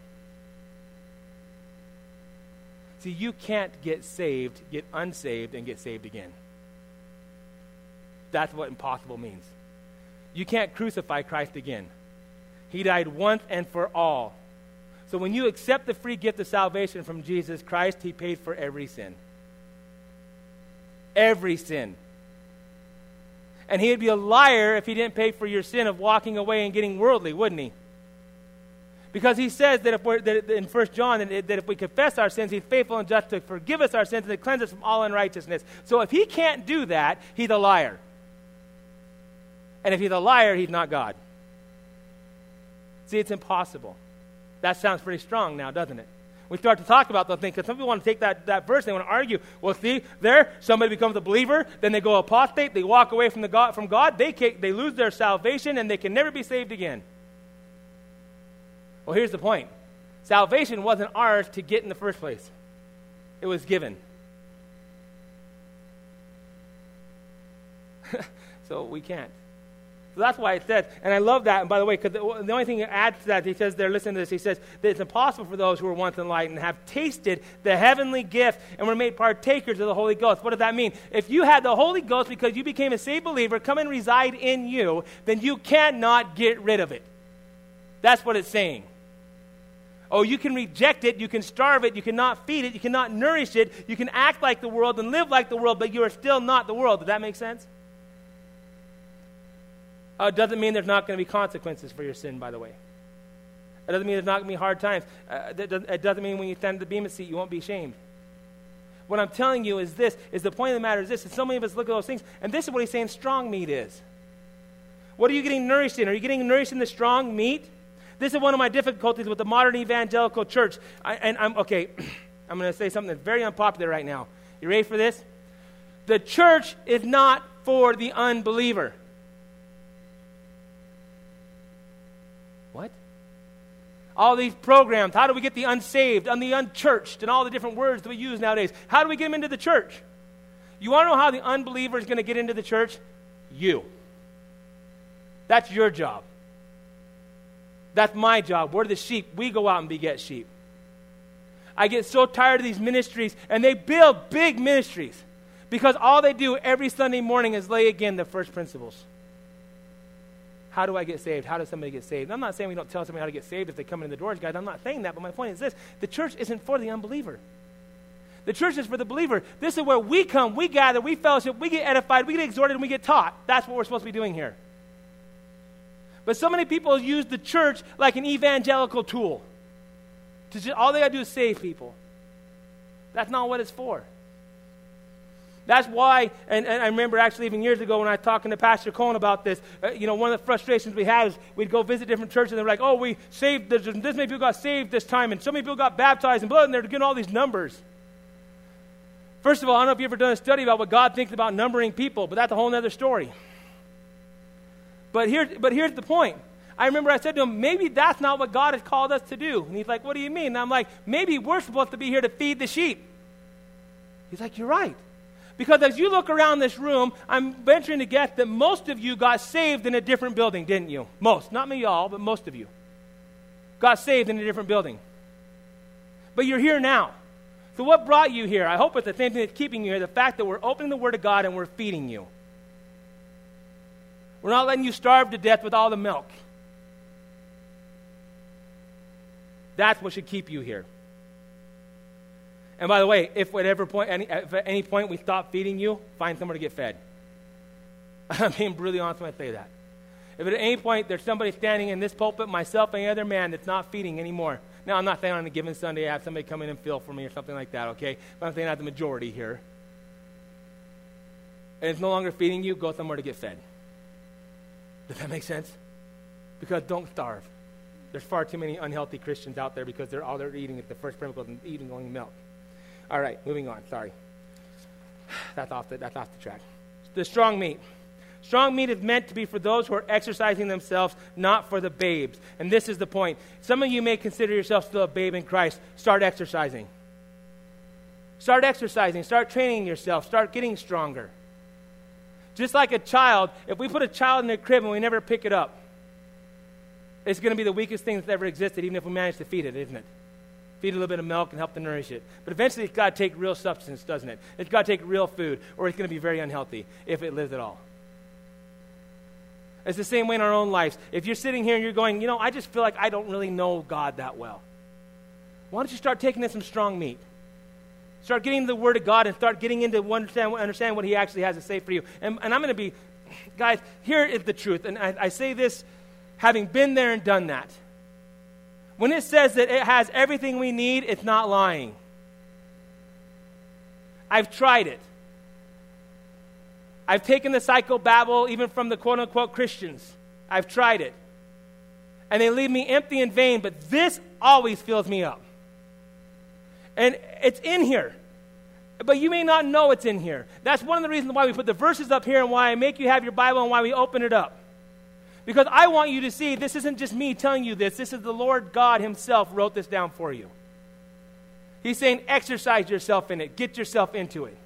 See, you can't get saved, get unsaved, and get saved again. That's what impossible means. You can't crucify Christ again. He died once and for all. So when you accept the free gift of salvation from Jesus Christ, he paid for every sin. Every sin. And he'd be a liar if he didn't pay for your sin of walking away and getting worldly, wouldn't he? Because he says that if we're that in First John that, that if we confess our sins, he's faithful and just to forgive us our sins and to cleanse us from all unrighteousness. So if he can't do that, he's a liar. And if he's a liar, he's not God. See, it's impossible. That sounds pretty strong now, doesn't it? We start to talk about those things because some people want to take that, that verse, they want to argue. Well, see, there, somebody becomes a believer, then they go apostate, they walk away from the God, from God, they can, they lose their salvation, and they can never be saved again. Well, here's the point. Salvation wasn't ours to get in the first place. It was given. So we can't. So that's why it says, and I love that, and by the way, because the, the only thing that adds to that, he says there, listen to this, he says that it's impossible for those who were once enlightened and have tasted the heavenly gift and were made partakers of the Holy Ghost. What does that mean? If you had the Holy Ghost because you became a saved believer, come and reside in you, then you cannot get rid of it. That's what it's saying. Oh, you can reject it, you can starve it, you cannot feed it, you cannot nourish it, you can act like the world and live like the world, but you are still not the world. Does that make sense? Uh, it doesn't mean there's not going to be consequences for your sin, by the way. It doesn't mean there's not going to be hard times. Uh, it doesn't mean when you stand at the bema seat, you won't be ashamed. What I'm telling you is this, is the point of the matter is this, is so many of us look at those things, and this is what he's saying strong meat is. What are you getting nourished in? Are you getting nourished in the strong meat? This is one of my difficulties with the modern evangelical church. I, and I'm, okay, I'm going to say something that's very unpopular right now. You ready for this? The church is not for the unbeliever. What? All these programs, how do we get the unsaved and the unchurched and all the different words that we use nowadays? How do we get them into the church? You want to know how the unbeliever is going to get into the church? You. That's your job. That's my job. We're the sheep. We go out and beget sheep. I get so tired of these ministries, and they build big ministries because all they do every Sunday morning is lay again the first principles. How do I get saved? How does somebody get saved? And I'm not saying we don't tell somebody how to get saved if they come in the doors, guys. I'm not saying that, but my point is this. The church isn't for the unbeliever. The church is for the believer. This is where we come, we gather, we fellowship, we get edified, we get exhorted, and we get taught. That's what we're supposed to be doing here. But so many people use the church like an evangelical tool. To just, all they got to do is save people. That's not what it's for. That's why, and, and I remember actually even years ago when I was talking to Pastor Cohen about this, uh, you know, one of the frustrations we had is we'd go visit different churches and they're like, oh, we saved, this, this many people got saved this time and so many people got baptized and blah, and they're getting all these numbers. First of all, I don't know if you've ever done a study about what God thinks about numbering people, but that's a whole other story. But, here, but here's the point. I remember I said to him, maybe that's not what God has called us to do. And he's like, what do you mean? And I'm like, maybe we're supposed to be here to feed the sheep. He's like, you're right. Because as you look around this room, I'm venturing to guess that most of you got saved in a different building, didn't you? Most. Not me all, but most of you. Got saved in a different building. But you're here now. So what brought you here? I hope it's the same thing that's keeping you here, the fact that we're opening the Word of God and we're feeding you. We're not letting you starve to death with all the milk. That's what should keep you here. And by the way, if at every point, any, if at any point we stop feeding you, find somewhere to get fed. I'm being brutally honest when I say that. If at any point there's somebody standing in this pulpit, myself, any other man that's not feeding anymore. Now, I'm not saying on a given Sunday I have somebody come in and fill for me or something like that, okay? But I'm saying that's the majority here. And it's no longer feeding you, go somewhere to get fed. Does that make sense? Because don't starve. There's far too many unhealthy Christians out there because they're all they're eating is the first principle and eating only milk. All right, moving on. Sorry. That's off the, that's off the track. The strong meat. Strong meat is meant to be for those who are exercising themselves, not for the babes. And this is the point. Some of you may consider yourself still a babe in Christ. Start exercising. Start exercising. Start training yourself. Start getting stronger. Just like a child, if we put a child in a crib and we never pick it up, it's going to be the weakest thing that's ever existed, even if we manage to feed it, isn't it? Feed it a little bit of milk and help to nourish it. But eventually it's got to take real substance, doesn't it? It's got to take real food, or it's going to be very unhealthy if it lives at all. It's the same way in our own lives. If you're sitting here and you're going, you know, I just feel like I don't really know God that well. Why don't you start taking in some strong meat? Start getting the Word of God and start getting into understand, understand what He actually has to say for you. And, and I'm going to be, guys, here is the truth. And I, I say this having been there and done that. When it says that it has everything we need, it's not lying. I've tried it. I've taken the psychobabble even from the quote-unquote Christians. I've tried it. And they leave me empty and vain, but this always fills me up. And it's in here. But you may not know it's in here. That's one of the reasons why we put the verses up here and why I make you have your Bible and why we open it up. Because I want you to see this isn't just me telling you this. This is the Lord God Himself wrote this down for you. He's saying exercise yourself in it. Get yourself into it.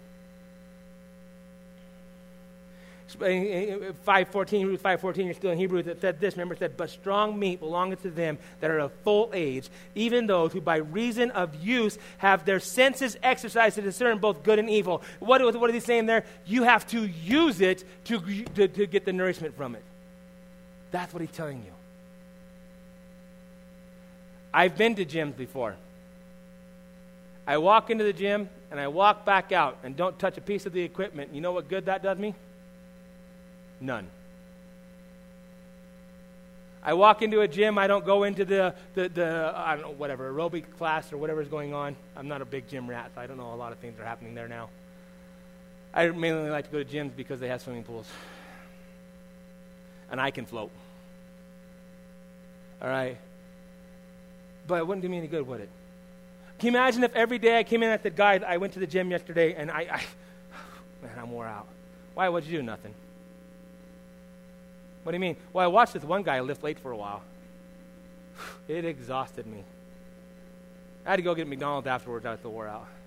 five fourteen, Hebrews five fourteen, you're still in Hebrews, it said this, remember it said, but strong meat belongeth to them that are of full age, even those who by reason of use have their senses exercised to discern both good and evil. What, what is he saying there? You have to use it to, to, to get the nourishment from it. That's what he's telling you. I've been to gyms before. I walk into the gym and I walk back out and don't touch a piece of the equipment. You know what good that does me? None. I walk into a gym, I don't go into the, the, the I don't know, whatever, aerobic class or whatever's going on. I'm not a big gym rat, so I don't know a lot of things that are happening there now. I mainly like to go to gyms because they have swimming pools. And I can float. All right? But it wouldn't do me any good, would it? Can you imagine if every day I came in at the guy, I went to the gym yesterday, and I, I man, I'm wore out. Why? What'd you do? Nothing. What do you mean? Well, I watched this one guy lift weights for a while. It exhausted me. I had to go get McDonald's afterwards. I was so wore out.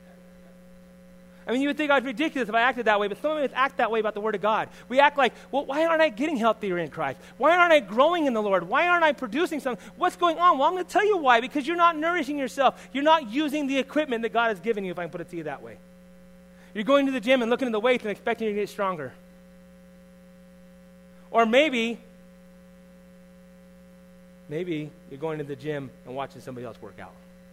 I mean, you would think I was ridiculous if I acted that way, but some of us act that way about the Word of God. We act like, well, why aren't I getting healthier in Christ? Why aren't I growing in the Lord? Why aren't I producing something? What's going on? Well, I'm going to tell you why, because you're not nourishing yourself. You're not using the equipment that God has given you, if I can put it to you that way. You're going to the gym and looking at the weights and expecting you to get stronger. Or maybe, maybe you're going to the gym and watching somebody else work out.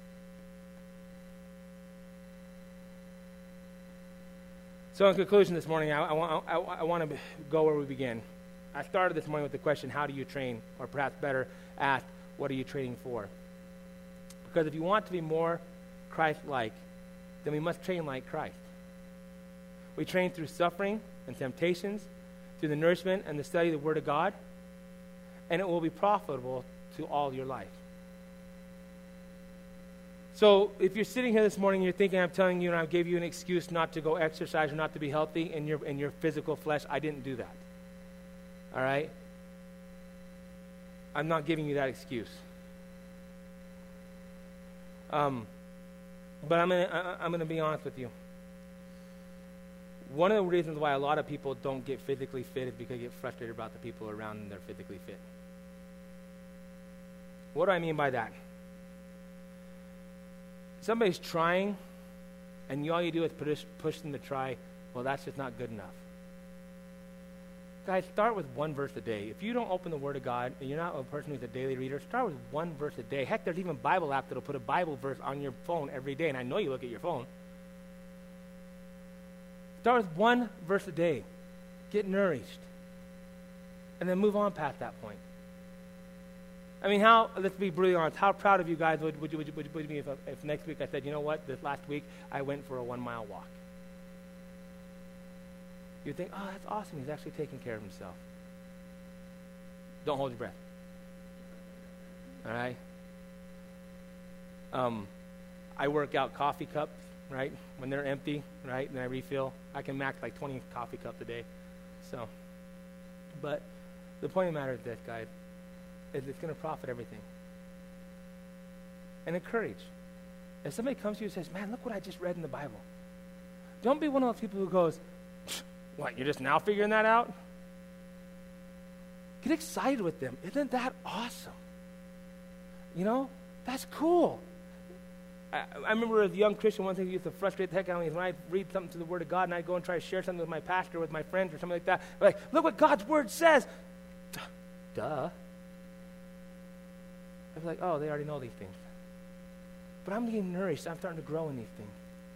So in conclusion this morning, I, I, want, I, I want to go where we begin. I started this morning with the question, how do you train? Or perhaps better ask, what are you training for? Because if you want to be more Christ-like, then we must train like Christ. We train through suffering and temptations, through the nourishment and the study of the Word of God, and it will be profitable to all your life. So if you're sitting here this morning, you're thinking I'm telling you and I gave you an excuse not to go exercise or not to be healthy in your in your physical flesh, I didn't do that. All right? I'm not giving you that excuse. Um, but I'm gonna I'm gonna be honest with you. One of the reasons why a lot of people don't get physically fit is because they get frustrated about the people around them that are physically fit. What do I mean by that? Somebody's trying, and you, all you do is push, push them to try. Well, that's just not good enough. Guys, start with one verse a day. If you don't open the Word of God, and you're not a person who's a daily reader, start with one verse a day. Heck, there's even a Bible app that'll put a Bible verse on your phone every day, and I know you look at your phone. Start with one verse a day. Get nourished. And then move on past that point. I mean, how, let's be brutally honest, how proud of you guys would, would, you, would, you, would you be if, if next week I said, you know what, this last week I went for a one-mile walk. You'd think, oh, that's awesome, he's actually taking care of himself. Don't hold your breath. All right? Um, I work out coffee cups, right, when they're empty, right, and I refill. I can max like twenty coffee cups a day. So, but the point of the matter is this, guys, is it's going to profit everything. And encourage. If somebody comes to you and says, man, look what I just read in the Bible. Don't be one of those people who goes, what, you're just now figuring that out? Get excited with them. Isn't that awesome? You know, that's cool. I, I remember as a young Christian, one thing that used to frustrate the heck out of me is when I read something to the Word of God and I'd go and try to share something with my pastor, with my friends or something like that. Like, look what God's Word says. Duh. I was like, oh, they already know these things. But I'm getting nourished. I'm starting to grow in these things.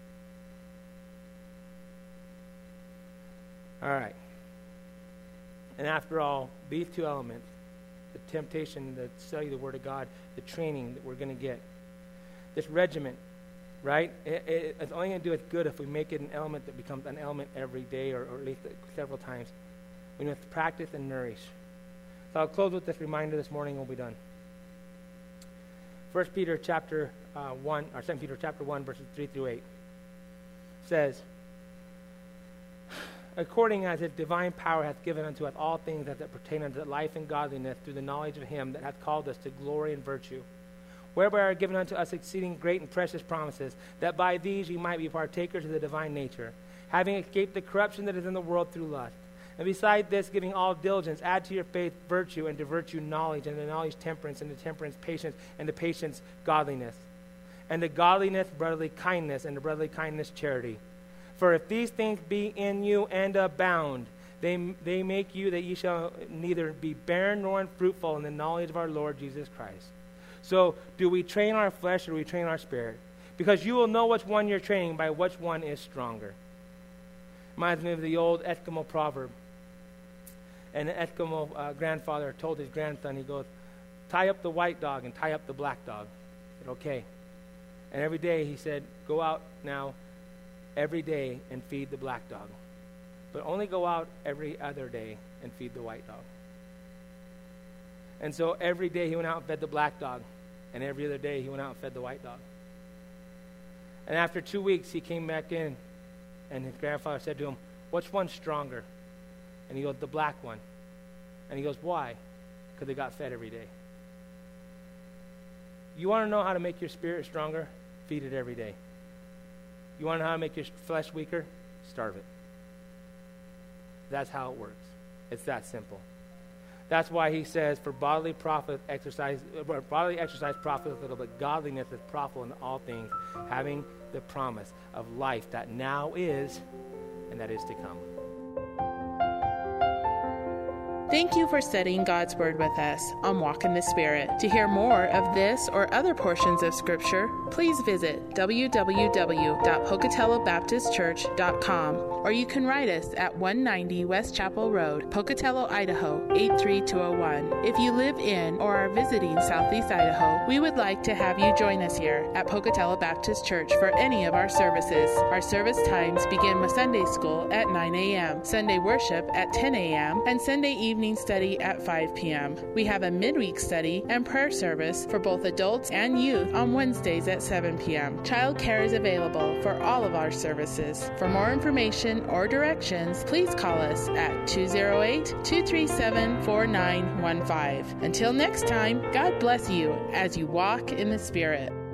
All right. And after all, these two elements, the temptation, the study of the Word of God, the training that we're going to get, this regiment, right? It, it, it's only going to do us good if we make it an element that becomes an element every day or, or at least several times. We must practice and nourish. So I'll close with this reminder this morning and we'll be done. First Peter chapter uh, one, or Second Peter chapter one, verses three through eight says, according as his divine power hath given unto us all things that, that pertain unto life and godliness through the knowledge of him that hath called us to glory and virtue, whereby are given unto us exceeding great and precious promises, that by these ye might be partakers of the divine nature, having escaped the corruption that is in the world through lust. And beside this, giving all diligence, add to your faith virtue, and to virtue knowledge, and to knowledge temperance, and to temperance patience, and to patience godliness, and to godliness brotherly kindness, and to brotherly kindness charity. For if these things be in you and abound, they, they make you that ye shall neither be barren nor unfruitful in the knowledge of our Lord Jesus Christ. So do we train our flesh or do we train our spirit? Because you will know which one you're training by which one is stronger. Reminds me of the old Eskimo proverb. And the Eskimo uh, grandfather told his grandson, he goes, tie up the white dog and tie up the black dog. He said, okay. And every day he said, go out now every day and feed the black dog. But only go out every other day and feed the white dog. And so every day he went out and fed the black dog. And every other day he went out and fed the white dog. And after two weeks he came back in and his grandfather said to him, which one's stronger? And he goes, the black one. And he goes, why? Because they got fed every day. You want to know how to make your spirit stronger? Feed it every day. You want to know how to make your flesh weaker? Starve it. That's how it works. It's that simple. That's why he says, for bodily profit, exercise, bodily exercise profiteth little, but godliness is profitable in all things, having the promise of life that now is and that is to come. Thank you for studying God's Word with us on Walk in the Spirit. To hear more of this or other portions of Scripture, please visit w w w dot pocatello baptist church dot com, or you can write us at one ninety West Chapel Road, Pocatello, Idaho, eight three two oh one. If you live in or are visiting Southeast Idaho, we would like to have you join us here at Pocatello Baptist Church for any of our services. Our service times begin with Sunday school at nine a.m., Sunday worship at ten a.m., and Sunday evening Evening study at five p.m. We have a midweek study and prayer service for both adults and youth on Wednesdays at seven p.m. Child care is available for all of our services. For more information or directions, please call us at two oh eight, two three seven, four nine one five. Until next time, God bless you as you walk in the Spirit.